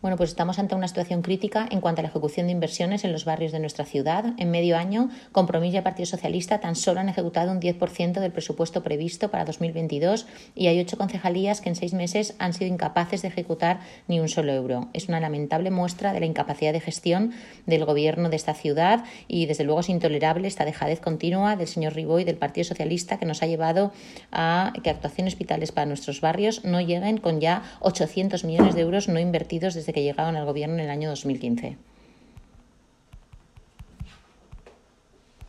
Bueno, pues estamos ante una situación crítica en cuanto a la ejecución de inversiones en los barrios de nuestra ciudad. En medio año, Compromís y el Partido Socialista tan solo han ejecutado un 10% del presupuesto previsto para 2022 y hay 8 concejalías que en 6 meses han sido incapaces de ejecutar ni un solo euro. Es una lamentable muestra de la incapacidad de gestión del gobierno de esta ciudad y desde luego es intolerable esta dejadez continua del señor Ribó y del Partido Socialista que nos ha llevado a que actuaciones vitales para nuestros barrios no lleguen con ya 800 millones de euros no invertidos desde que llegaron al gobierno en el año 2015.